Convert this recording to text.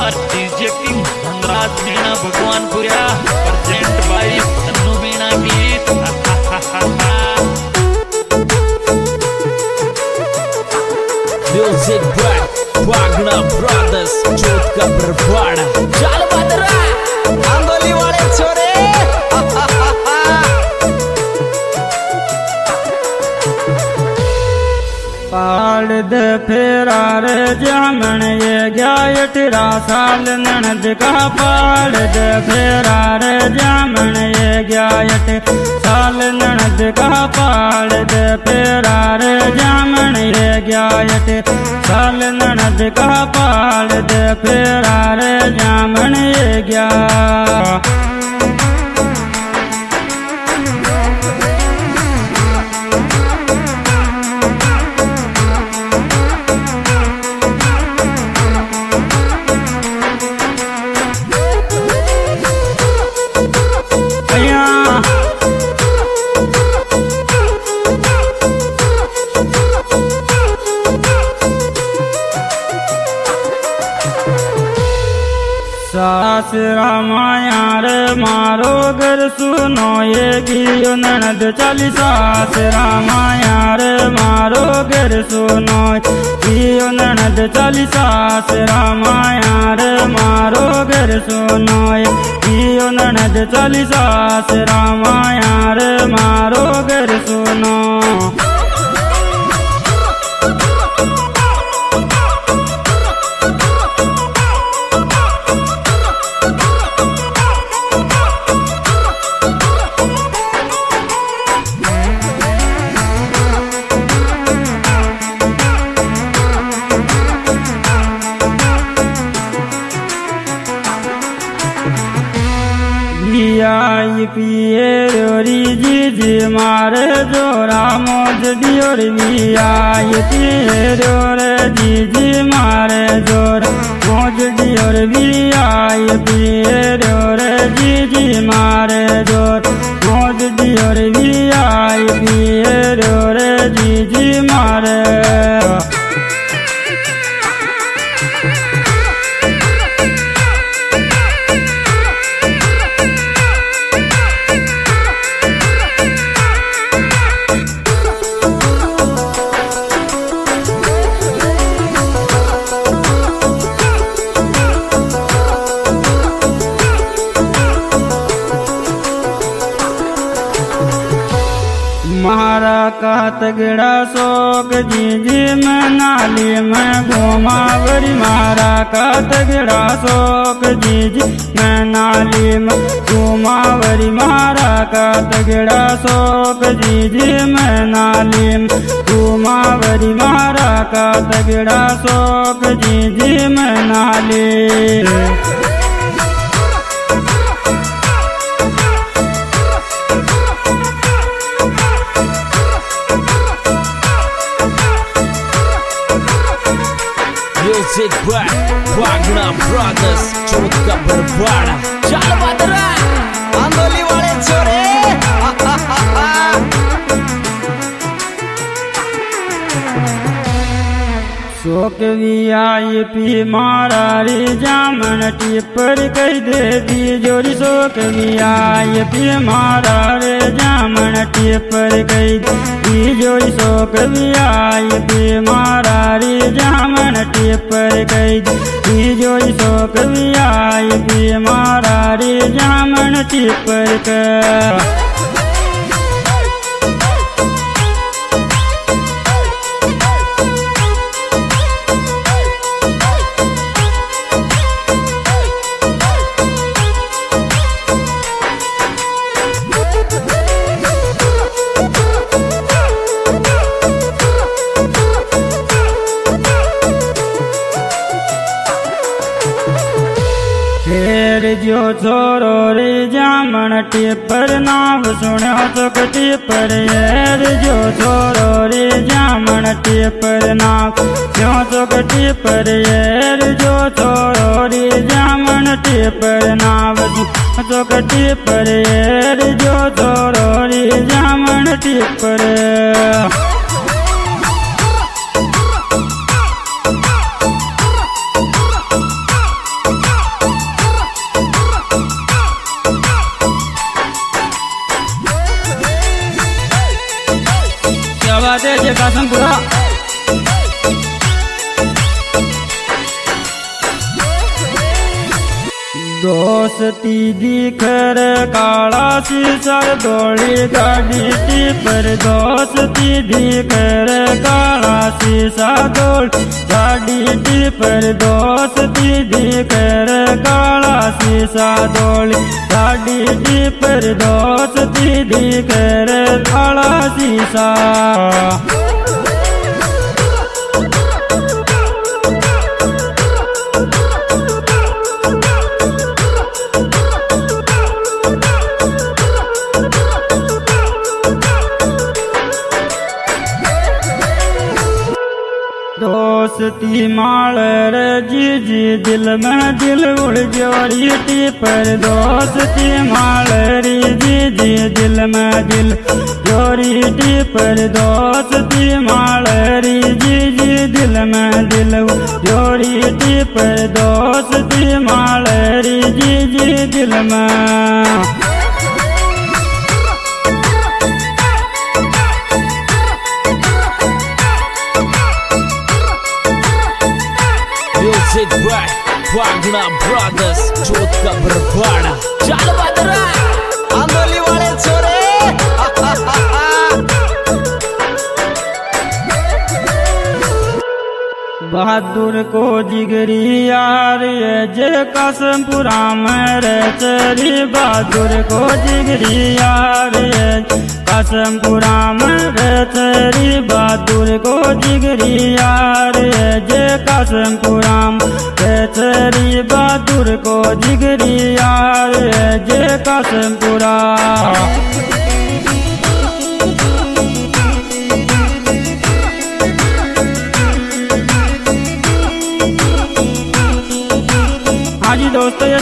और DJ king Dhanraj Meena Bhagwanpura present by Tannu Meena गीत। Music bye वागना brothers जोत का बरवाड़ा। चल बदरा आंदोली वाले छोरे पाड़ दे फेरा रे जामन ये गया 18 साल ननद का। पाड़ दे फेरा रे जामन ये गया 18 साल ननद का। पाड़ दे फेरा रे जामन ये गया 18 साल ननद का। पाड़ दे फेरा रे जामन ये गया। सास रामाया रे मारो घर सुनो ये गियो ननद चली। सास रामाया रे मारो घर सुनो गियो ननद चली। सास रामाया रे मारो घर सुनो गियो ननद चली। सास रामाया रे मारो घर सुनो। आई पिए रोरी जी जी मारे जोरा मोज दियोर भी। आई पिए रोरे जी जी मारे जोर मोज दियोर भी। आई पिए रोरे जी जी मारे जोर मोज दियोर भी। आई पिए रोरे जी जी मारे। मारा का तगड़ा शौक जी जी मैं नाली में घुमावरी। मारा का तगड़ा शौक जी जी मैं नाली में घुमावरी। मारा का तगड़ा शौक जी जी मैं नाली में घुमावरी। मारा का तगड़ा शौक जी जी मैं नाली। म्यूजिक बाय वागना ब्रदर्स जोत का बरवाड़ा। चल बदरा आंदोली वाले छोरे शोक VIP मारा रे जामन टिपर कह दे दी जोरी। शोक VIP मारा रे जामन टिपर कह दी जोरी। शोक VIP मारा रे जामन टिपर कह दी जोरी। शोक VIP मारा रे जामन टिपर कह। फेर जो छोरो रे जामन टिपर नाव सुनो चोक टिपर। येर जो छोरो रे जामन टिपर नाव सुनो चोक टिपर। येर जो छोरो रे जामन टिपर नाव सुनो चोक टिपर। येर जो छोरो रे जामन टिपर। दोस्ती दिखर काला शीशा दौड़ी गाड़ी टिपर दोस्ती दिखर काला शीशा दौड़ी गाड़ी टिपर दोस्ती दिखर काला शीशा दौड़ी गाड़ी टिपर दोस्ती दिखर काला शीशा। दोस्ती माल रे जी दिल में दिल उड़ जोरी टिपर दोस्ती माल रे जी दिल में दिल जोरी टिपर दोस्ती माल रे जी दिल में दिल जोरी टिपर दोस्ती माल रे जी दिल में। Music by Wagner Brothers जोत का बरवाड़ा। चल बदरा आंदोली वाले छोरे बहादुर को जिगरी यार ये जे कसमपुरा में रे चरी बहादुर को जिगरी यार ये कसमपुरा में रे चरी बहादुर को जिगरी यार ये जे कसमपुरा में रे चरी बहादुर को जिगरी यार ये जे कसमपुरा। हाँ जी दोस्तों।